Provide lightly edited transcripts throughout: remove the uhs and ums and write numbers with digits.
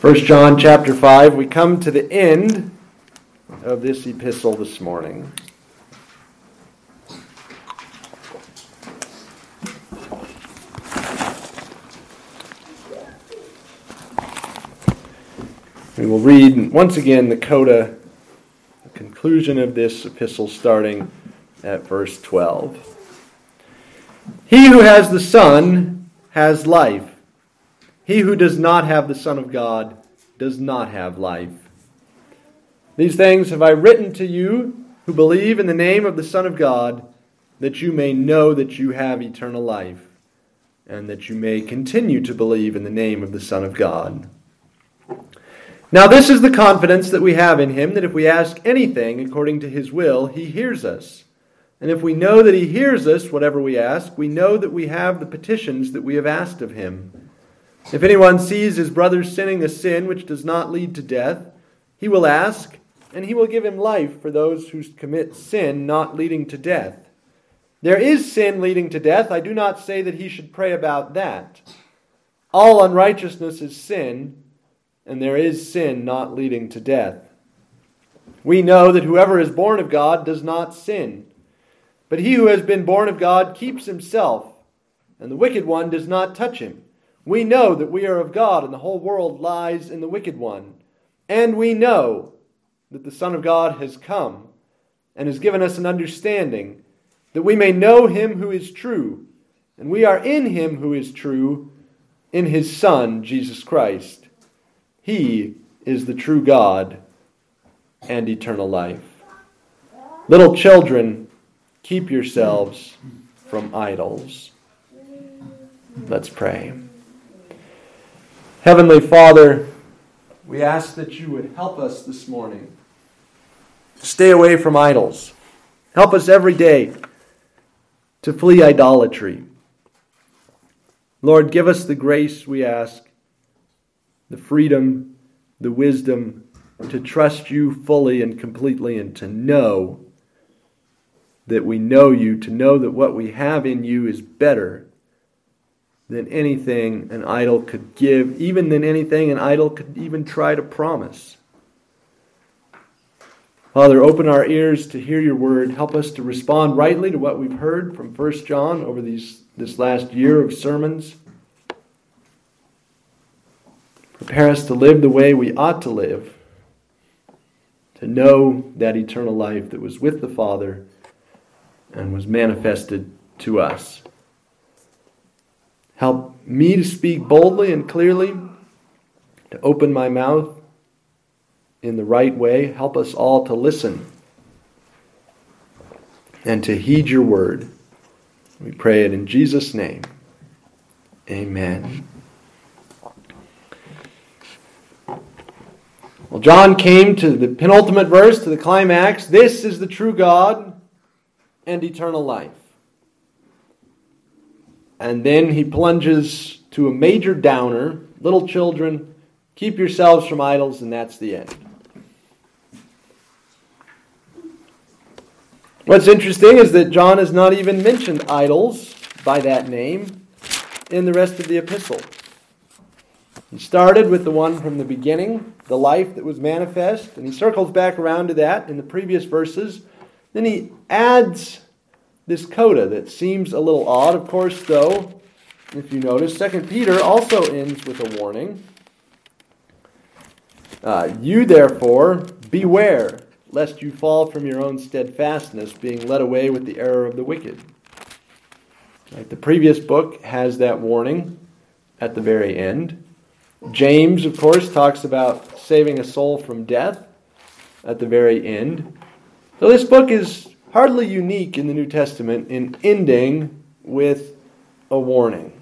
1 John chapter 5, we come to the end of this epistle this morning. We will read once again the coda, the conclusion of this epistle starting at verse 12. He who has the Son has life. He who does not have the Son of God does not have life. These things have I written to you who believe in the name of the Son of God, that you may know that you have eternal life, and that you may continue to believe in the name of the Son of God. Now this is the confidence that we have in him, that if we ask anything according to his will, he hears us. And if we know that he hears us, whatever we ask, we know that we have the petitions that we have asked of him. If anyone sees his brother sinning a sin which does not lead to death, he will ask, and he will give him life for those who commit sin not leading to death. There is sin leading to death. I do not say that he should pray about that. All unrighteousness is sin, and there is sin not leading to death. We know that whoever is born of God does not sin. But he who has been born of God keeps himself, and the wicked one does not touch him. We know that we are of God, and the whole world lies in the wicked one. And we know that the Son of God has come, and has given us an understanding, that we may know him who is true. And we are in him who is true, in his Son, Jesus Christ. He is the true God and eternal life. Little children, keep yourselves from idols. Let's pray. Heavenly Father, we ask that you would help us this morning. Stay away from idols. Help us every day to flee idolatry. Lord, give us the grace, we ask, the freedom, the wisdom to trust you fully and completely, and to know that we know you, to know that what we have in you is better than anything an idol could give, even than anything an idol could even try to promise. Father, open our ears to hear your word. Help us to respond rightly to what we've heard from 1 John over this last year of sermons. Prepare us to live the way we ought to live, to know that eternal life that was with the Father and was manifested to us. Help me to speak boldly and clearly, to open my mouth in the right way. Help us all to listen and to heed your word. We pray it in Jesus' name. Amen. Well, John came to the penultimate verse, to the climax. This is the true God and eternal life. And then he plunges to a major downer. Little children, keep yourselves from idols, and that's the end. What's interesting is that John has not even mentioned idols by that name in the rest of the epistle. He started with the one from the beginning, the life that was manifest, and he circles back around to that in the previous verses. Then he adds this coda that seems a little odd. Of course, though, if you notice, 2 Peter also ends with a warning. You therefore beware, lest you fall from your own steadfastness, being led away with the error of the wicked. Right, the previous book has that warning at the very end. James, of course, talks about saving a soul from death at the very end. So this book is hardly unique in the New Testament in ending with a warning.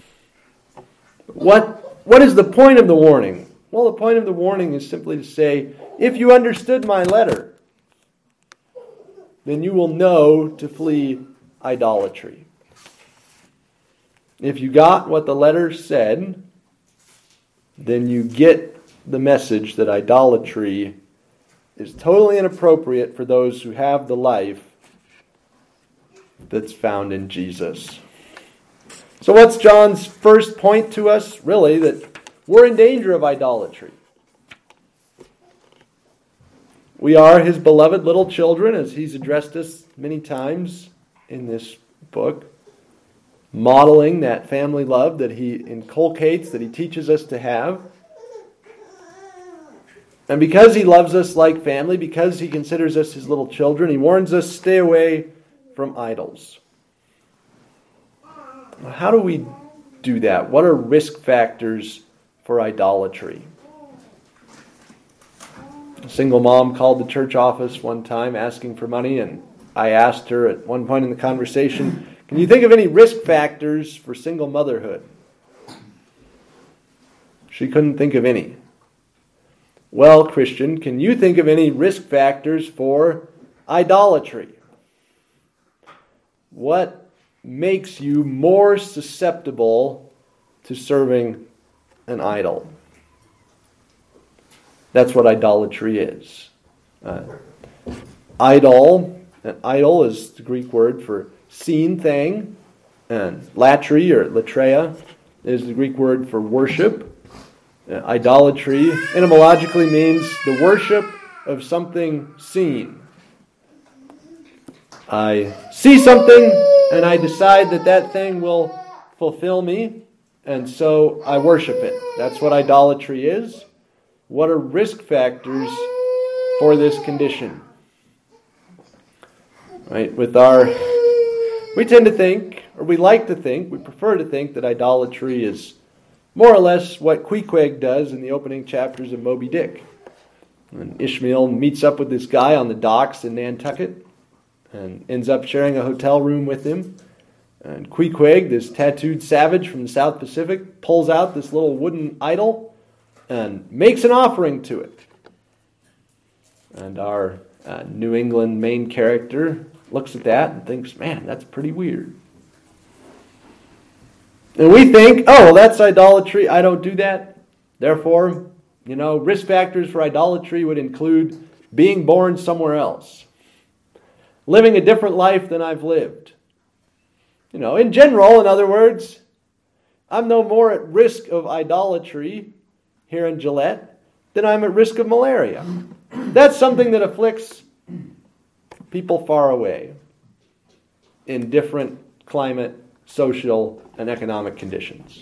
What is the point of the warning? Well, the point of the warning is simply to say, if you understood my letter, then you will know to flee idolatry. If you got what the letter said, then you get the message that idolatry is totally inappropriate for those who have the life that's found in Jesus. So what's John's first point to us? Really, that we're in danger of idolatry. We are his beloved little children, as he's addressed us many times in this book, modeling that family love that he inculcates, that he teaches us to have. And because he loves us like family, because he considers us his little children, he warns us, stay away from idols. How do we do that? What are risk factors for idolatry? A single mom called the church office one time asking for money, and I asked her at one point in the conversation, can you think of any risk factors for single motherhood? She couldn't think of any. Well, Christian, can you think of any risk factors for idolatry? What makes you more susceptible to serving an idol? That's what idolatry is. Idol is the Greek word for seen thing, and latry or latreia is the Greek word for worship. Idolatry etymologically means the worship of something seen. I see something and I decide that that thing will fulfill me, and so I worship it. That's what idolatry is. What are risk factors for this condition? Right, we tend to think, or we like to think, we prefer to think that idolatry is more or less what Queequeg does in the opening chapters of Moby Dick. When Ishmael meets up with this guy on the docks in Nantucket and ends up sharing a hotel room with him. And Queequeg, this tattooed savage from the South Pacific, pulls out this little wooden idol and makes an offering to it. And our New England main character looks at that and thinks, man, that's pretty weird. And we think, oh, well, that's idolatry. I don't do that. Therefore, risk factors for idolatry would include being born somewhere else, living a different life than I've lived. In general, in other words, I'm no more at risk of idolatry here in Gillette than I'm at risk of malaria. That's something that afflicts people far away in different climate, social, and economic conditions.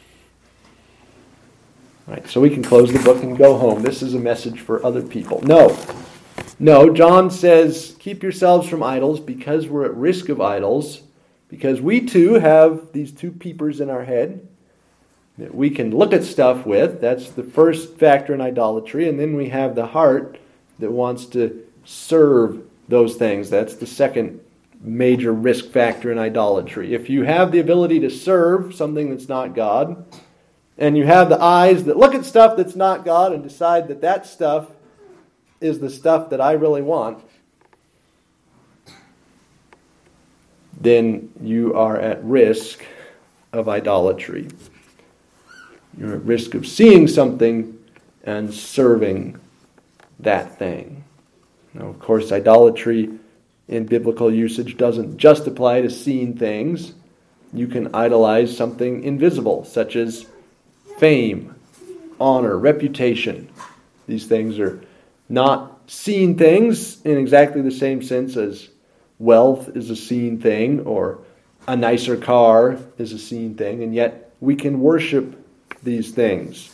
Right, so we can close the book and go home. This is a message for other people. No, John says, keep yourselves from idols because we're at risk of idols, because we too have these two peepers in our head that we can look at stuff with. That's the first factor in idolatry. And then we have the heart that wants to serve those things. That's the second major risk factor in idolatry. If you have the ability to serve something that's not God, and you have the eyes that look at stuff that's not God and decide that that stuff is the stuff that I really want, then you are at risk of idolatry. You're at risk of seeing something and serving that thing. Now, of course, idolatry in biblical usage doesn't just apply to seen things. You can idolize something invisible, such as fame, honor, reputation. These things are not seen things in exactly the same sense as wealth is a seen thing or a nicer car is a seen thing, and yet we can worship these things.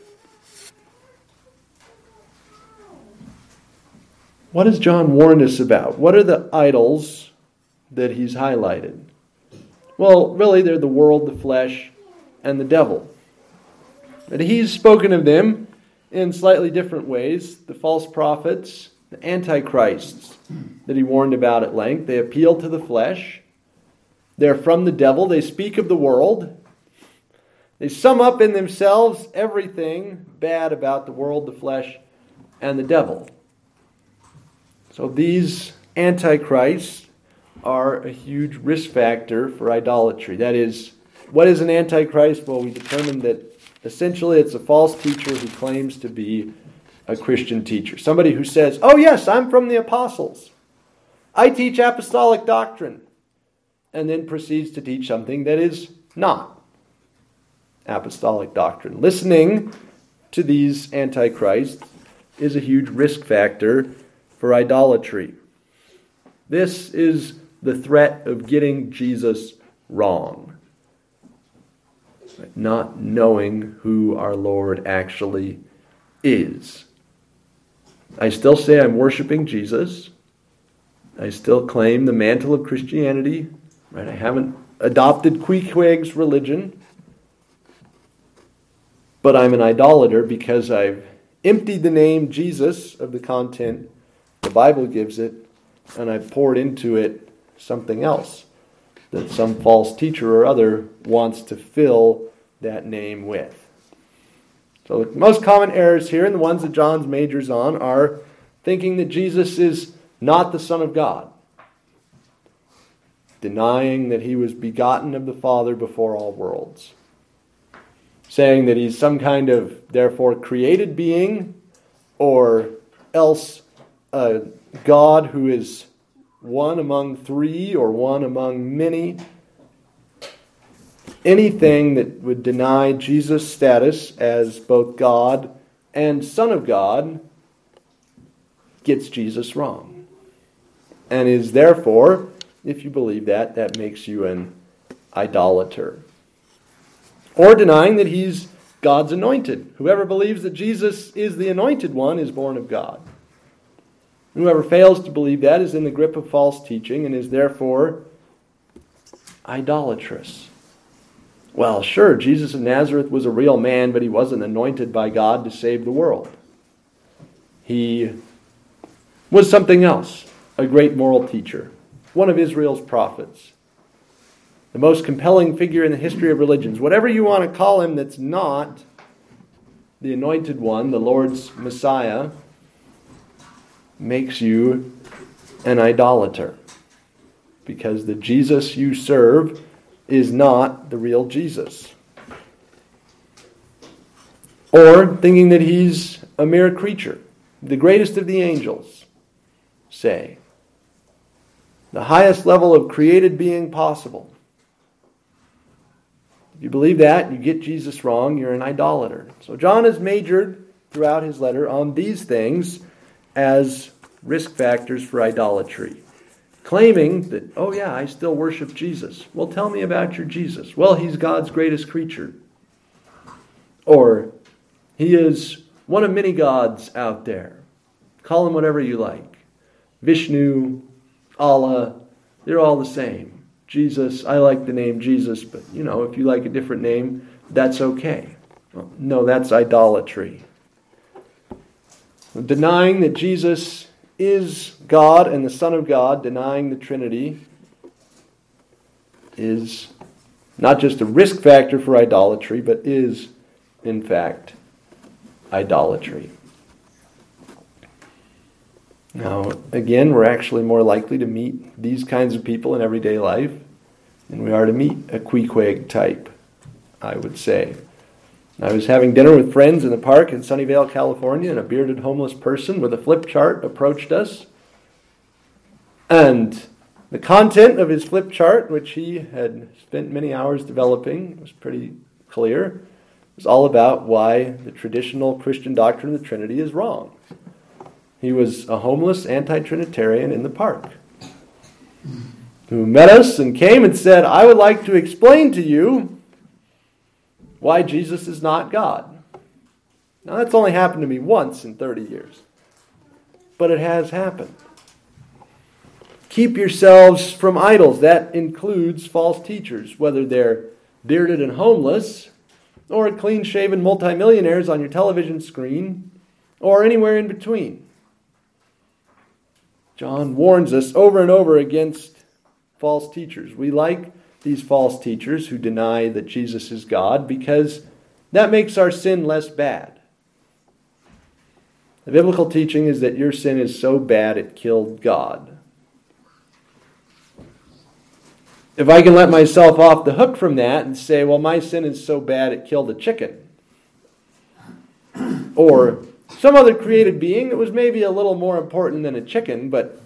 What has John warned us about? What are the idols that he's highlighted? Well, really, they're the world, the flesh, and the devil. But he's spoken of them in slightly different ways. The false prophets, the antichrists that he warned about at length. They appeal to the flesh. They're from the devil. They speak of the world. They sum up in themselves everything bad about the world, the flesh, and the devil. So these antichrists are a huge risk factor for idolatry. That is, what is an antichrist? Well, we determined that essentially it's a false teacher who claims to be a Christian teacher. Somebody who says, oh yes, I'm from the apostles. I teach apostolic doctrine. And then proceeds to teach something that is not. apostolic doctrine. Listening to these antichrists is a huge risk factor for idolatry. This is the threat of getting Jesus wrong. Not knowing who our Lord actually is. I still say I'm worshiping Jesus. I still claim the mantle of Christianity. Right? I haven't adopted Queequeg's religion. But I'm an idolater because I've emptied the name Jesus of the content the Bible gives it, and I've poured into it something else that some false teacher or other wants to fill that name with. So the most common errors here, and the ones that John's majors on, are thinking that Jesus is not the Son of God, denying that he was begotten of the Father before all worlds, saying that he's some kind of, therefore, created being, or else a God who is one among three or one among many. Anything that would deny Jesus' status as both God and Son of God gets Jesus wrong. And is therefore, if you believe that, that makes you an idolater. Or denying that he's God's anointed. Whoever believes that Jesus is the anointed one is born of God. Whoever fails to believe that is in the grip of false teaching and is therefore idolatrous. Well, sure, Jesus of Nazareth was a real man, but he wasn't anointed by God to save the world. He was something else, a great moral teacher, one of Israel's prophets, the most compelling figure in the history of religions. Whatever you want to call him that's not the anointed one, the Lord's Messiah, makes you an idolater, because the Jesus you serve is not the real Jesus. Or thinking that he's a mere creature, the greatest of the angels, say, the highest level of created being possible. If you believe that, you get Jesus wrong, you're an idolater. So John has majored throughout his letter on these things as risk factors for idolatry. Claiming that, oh yeah, I still worship Jesus. Well, tell me about your Jesus. Well, he's God's greatest creature. Or, he is one of many gods out there. Call him whatever you like. Vishnu, Allah, they're all the same. Jesus, I like the name Jesus, but if you like a different name, that's okay. Well, no, that's idolatry. Denying that Jesus is God and the Son of God, denying the Trinity, is not just a risk factor for idolatry, but is, in fact, idolatry. Now, again, we're actually more likely to meet these kinds of people in everyday life than we are to meet a Queequeg type, I would say. I was having dinner with friends in the park in Sunnyvale, California, and a bearded homeless person with a flip chart approached us. And the content of his flip chart, which he had spent many hours developing, was pretty clear. It was all about why the traditional Christian doctrine of the Trinity is wrong. He was a homeless anti-Trinitarian in the park who met us and came and said, I would like to explain to you why Jesus is not God. Now, that's only happened to me once in 30 years. But it has happened. Keep yourselves from idols. That includes false teachers, whether they're bearded and homeless, or clean-shaven multimillionaires on your television screen, or anywhere in between. John warns us over and over against false teachers. We like these false teachers who deny that Jesus is God because that makes our sin less bad. The biblical teaching is that your sin is so bad it killed God. If I can let myself off the hook from that and say, well, my sin is so bad it killed a chicken, or some other created being that was maybe a little more important than a chicken, but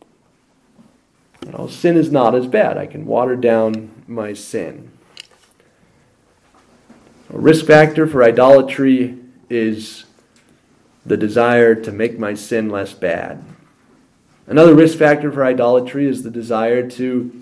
sin is not as bad. I can water down my sin. A risk factor for idolatry is the desire to make my sin less bad. Another risk factor for idolatry is the desire to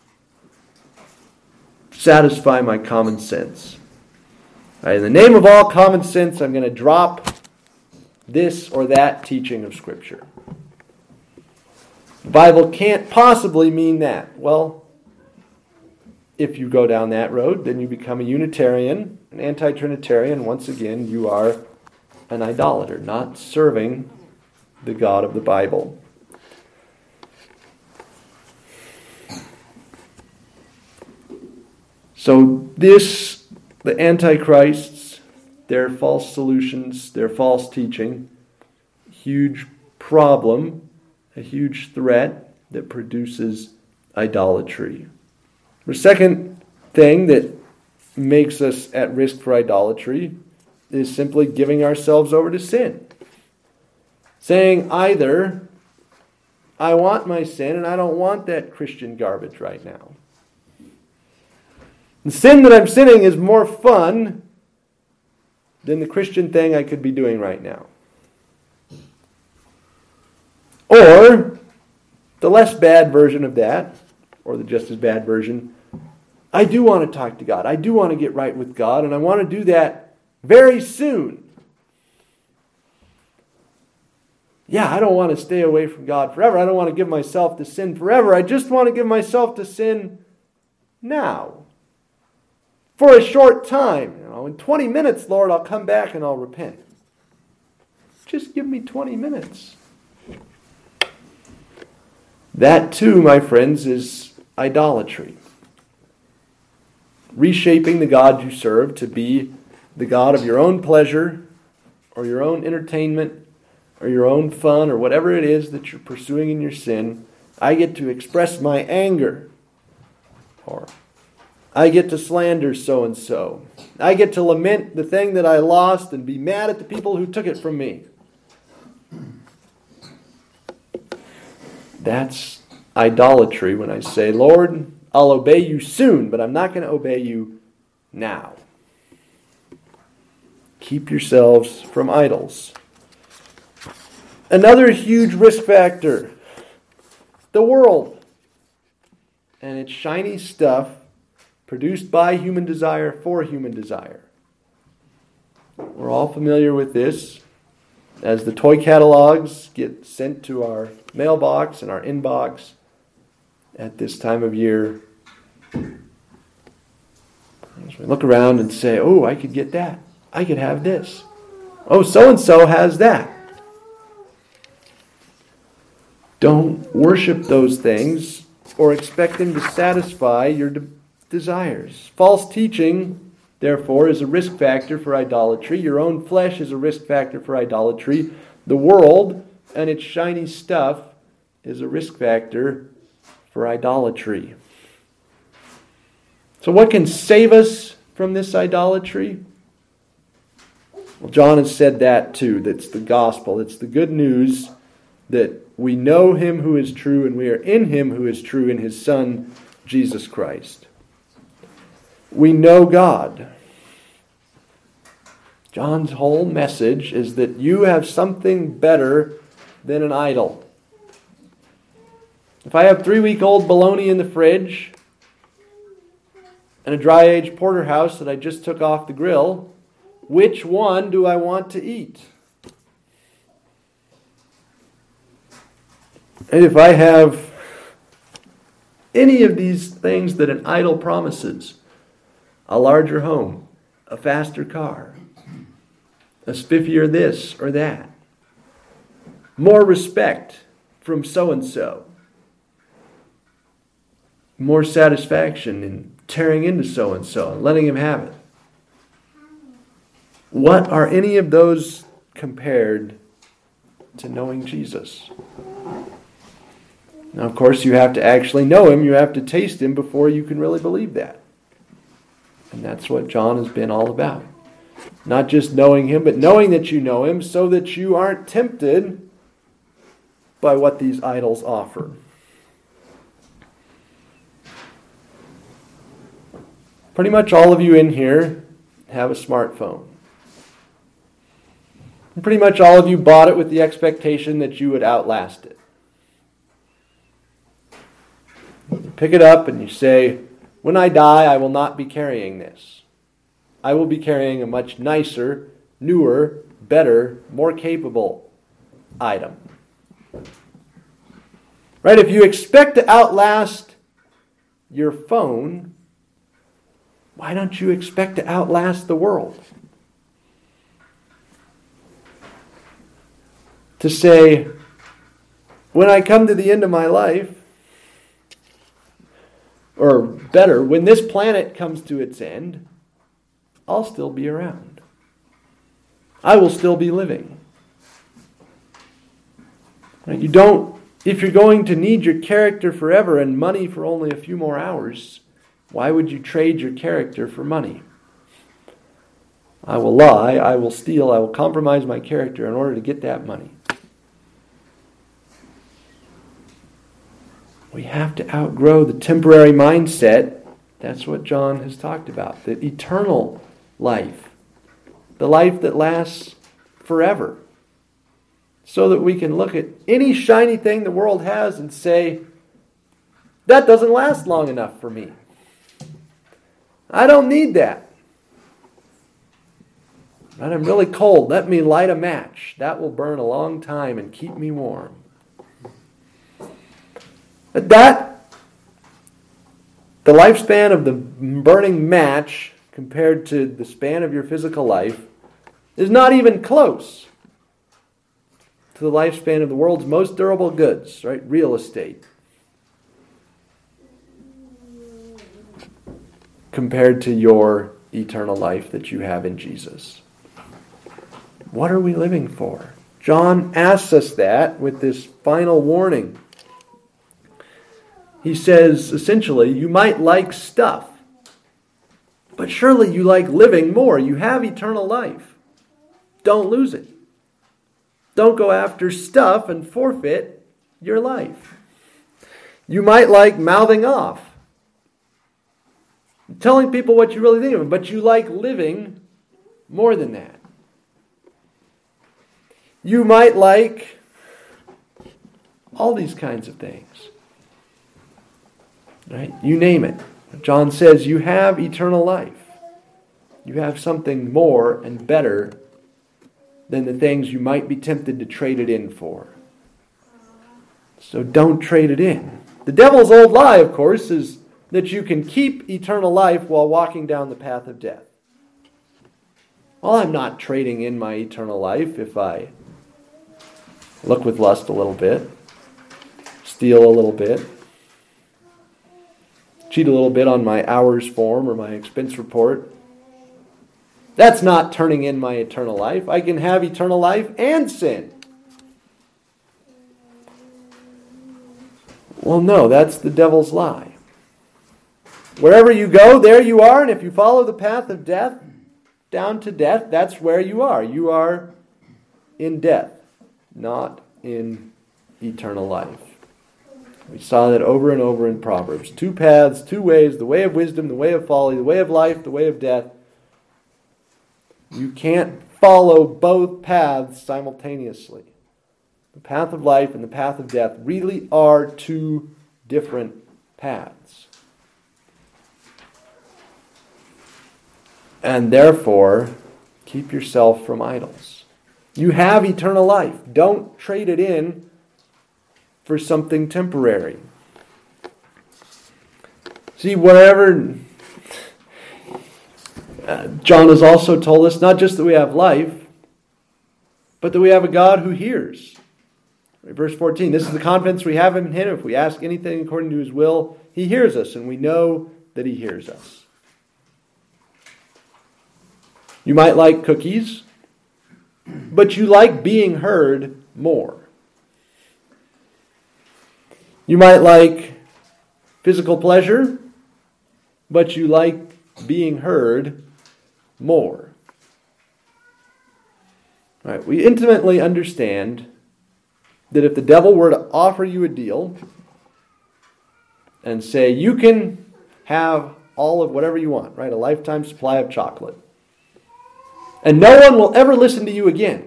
satisfy my common sense. In the name of all common sense, I'm going to drop this or that teaching of Scripture. The Bible can't possibly mean that. Well, if you go down that road, then you become a Unitarian, an anti-Trinitarian. Once again, you are an idolater, not serving the God of the Bible. So the Antichrists, their false solutions, their false teaching, huge problem, a huge threat that produces idolatry. The second thing that makes us at risk for idolatry is simply giving ourselves over to sin. Saying either, I want my sin and I don't want that Christian garbage right now. The sin that I'm sinning is more fun than the Christian thing I could be doing right now. Or the less bad version of that, or the just as bad version, I do want to talk to God. I do want to get right with God, and I want to do that very soon. Yeah, I don't want to stay away from God forever. I don't want to give myself to sin forever. I just want to give myself to sin now. For a short time. In 20 minutes, Lord, I'll come back and I'll repent. Just give me 20 minutes. That too, my friends, is idolatry. Reshaping the God you serve to be the God of your own pleasure or your own entertainment or your own fun or whatever it is that you're pursuing in your sin. I get to express my anger, or I get to slander so-and-so. I get to lament the thing that I lost and be mad at the people who took it from me. That's idolatry when I say, Lord, I'll obey you soon, but I'm not going to obey you now. Keep yourselves from idols. Another huge risk factor, the world and its shiny stuff produced by human desire for human desire. We're all familiar with this. As the toy catalogs get sent to our mailbox and our inbox at this time of year, we look around and say, oh, I could get that. I could have this. Oh, so-and-so has that. Don't worship those things or expect them to satisfy your desires. False teaching, therefore, is a risk factor for idolatry. Your own flesh is a risk factor for idolatry. The world and its shiny stuff is a risk factor for idolatry. So what can save us from this idolatry? Well, John has said that too. That's the gospel. It's the good news that we know Him who is true and we are in Him who is true in His Son, Jesus Christ. We know God. John's whole message is that you have something better than an idol. If I have 3-week-old bologna in the fridge and a dry-aged porterhouse that I just took off the grill, which one do I want to eat? And if I have any of these things that an idol promises, a larger home, a faster car, a spiffier this or that, more respect from so-and-so, more satisfaction in tearing into so-and-so and letting him have it. What are any of those compared to knowing Jesus? Now, of course, you have to actually know Him. You have to taste Him before you can really believe that. And that's what John has been all about. Not just knowing Him, but knowing that you know Him so that you aren't tempted by what these idols offer. Pretty much all of you in here have a smartphone. And pretty much all of you bought it with the expectation that you would outlast it. You pick it up and you say, when I die, I will not be carrying this. I will be carrying a much nicer, newer, better, more capable item. Right? If you expect to outlast your phone, why don't you expect to outlast the world? To say, when I come to the end of my life, or better, when this planet comes to its end, I'll still be around. I will still be living. You don't, if you're going to need your character forever and money for only a few more hours, why would you trade your character for money? I will lie, I will steal, I will compromise my character in order to get that money. We have to outgrow the temporary mindset. That's what John has talked about. The eternal life. The life that lasts forever. So that we can look at any shiny thing the world has and say, that doesn't last long enough for me. I don't need that. And I'm really cold. Let me light a match. That will burn a long time and keep me warm. But the lifespan of the burning match compared to the span of your physical life is not even close to the lifespan of the world's most durable goods, right? Real estate. Compared to your eternal life that you have in Jesus. What are we living for? John asks us that with this final warning. He says, essentially, you might like stuff, but surely you like living more. You have eternal life. Don't lose it. Don't go after stuff and forfeit your life. You might like mouthing off, telling people what you really think of them, but you like living more than that. You might like all these kinds of things. Right? You name it. John says you have eternal life. You have something more and better than the things you might be tempted to trade it in for. So don't trade it in. The devil's old lie, of course, is that you can keep eternal life while walking down the path of death. Well, I'm not trading in my eternal life if I look with lust a little bit, steal a little bit, cheat a little bit on my hours form or my expense report. That's not turning in my eternal life. I can have eternal life and sin. Well, no, that's the devil's lie. Wherever you go, there you are, and if you follow the path of death, down to death, that's where you are. You are in death, not in eternal life. We saw that over and over in Proverbs. 2 paths, 2 ways, the way of wisdom, the way of folly, the way of life, the way of death. You can't follow both paths simultaneously. The path of life and the path of death really are 2 different paths. And therefore, keep yourself from idols. You have eternal life. Don't trade it in for something temporary. See, whatever John has also told us, not just that we have life, but that we have a God who hears. Verse 14, this is the confidence we have in Him. If we ask anything according to His will, He hears us, and we know that He hears us. You might like cookies, but you like being heard more. You might like physical pleasure, but you like being heard more. All right, we intimately understand that if the devil were to offer you a deal and say, you can have all of whatever you want, right? A lifetime supply of chocolate. And no one will ever listen to you again.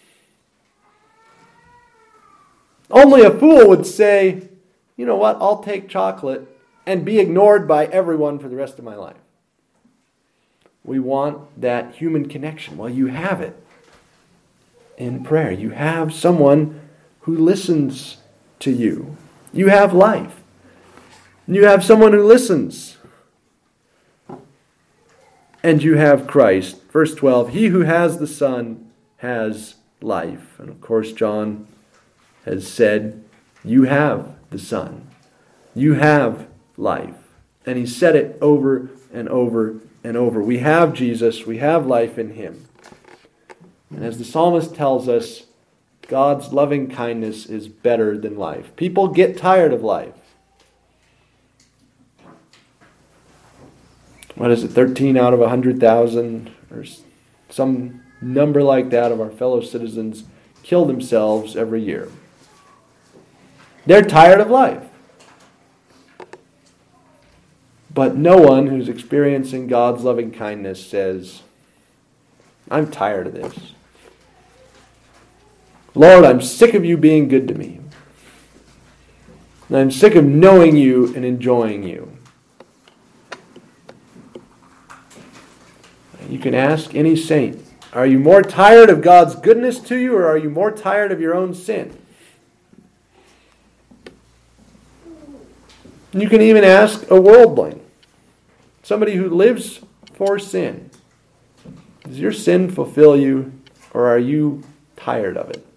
Only a fool would say, you know what, I'll take chocolate and be ignored by everyone for the rest of my life. We want that human connection. Well, you have it in prayer. You have someone who listens to you. You have life. You have someone who listens. And you have Christ. Verse 12, he who has the Son has life. And of course, John has said, you have the Son. You have life. And he said it over and over and over. We have Jesus. We have life in him. And as the psalmist tells us, God's loving kindness is better than life. People get tired of life. What is it, 13 out of 100,000 or some number like that of our fellow citizens kill themselves every year. They're tired of life. But no one who's experiencing God's loving kindness says, I'm tired of this. Lord, I'm sick of you being good to me. And I'm sick of knowing you and enjoying you. You can ask any saint, are you more tired of God's goodness to you, or are you more tired of your own sin? You can even ask a worldling, somebody who lives for sin. Does your sin fulfill you, or are you tired of it?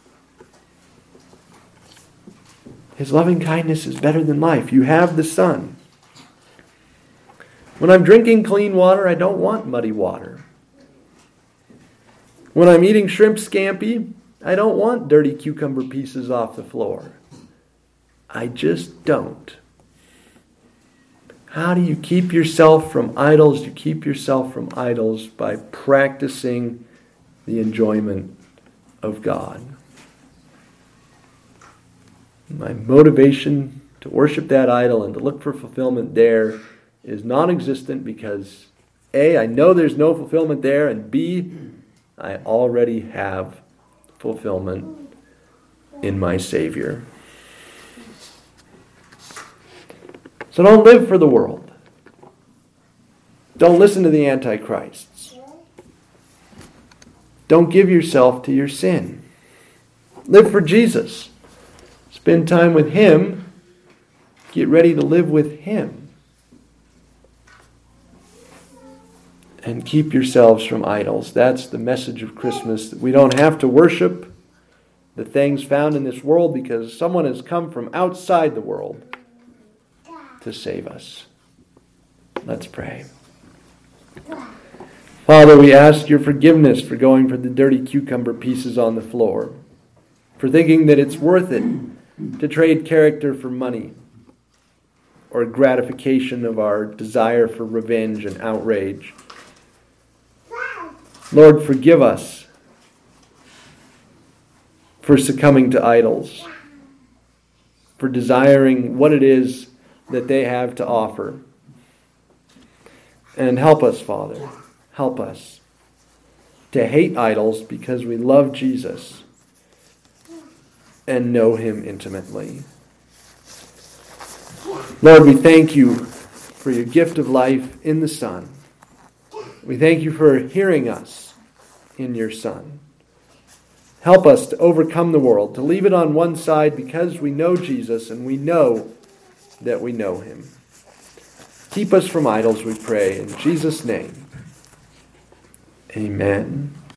His loving kindness is better than life. You have the Son. When I'm drinking clean water, I don't want muddy water. When I'm eating shrimp scampi, I don't want dirty cucumber pieces off the floor. I just don't. How do you keep yourself from idols? You keep yourself from idols by practicing the enjoyment of God. My motivation to worship that idol and to look for fulfillment there is non-existent because A, I know there's no fulfillment there, and B, I already have fulfillment in my Savior. So don't live for the world. Don't listen to the antichrists. Don't give yourself to your sin. Live for Jesus. Spend time with Him. Get ready to live with Him. And keep yourselves from idols. That's the message of Christmas. We don't have to worship the things found in this world because someone has come from outside the world to save us. Let's pray. Father, we ask your forgiveness for going for the dirty cucumber pieces on the floor, for thinking that it's worth it to trade character for money or gratification of our desire for revenge and outrage. Lord, forgive us for succumbing to idols, for desiring what it is that they have to offer. And help us, Father, help us to hate idols because we love Jesus and know Him intimately. Lord, we thank you for your gift of life in the Son. We thank you for hearing us in your Son. Help us to overcome the world, to leave it on one side because we know Jesus and we know that we know Him. Keep us from idols, we pray. In Jesus' name, amen.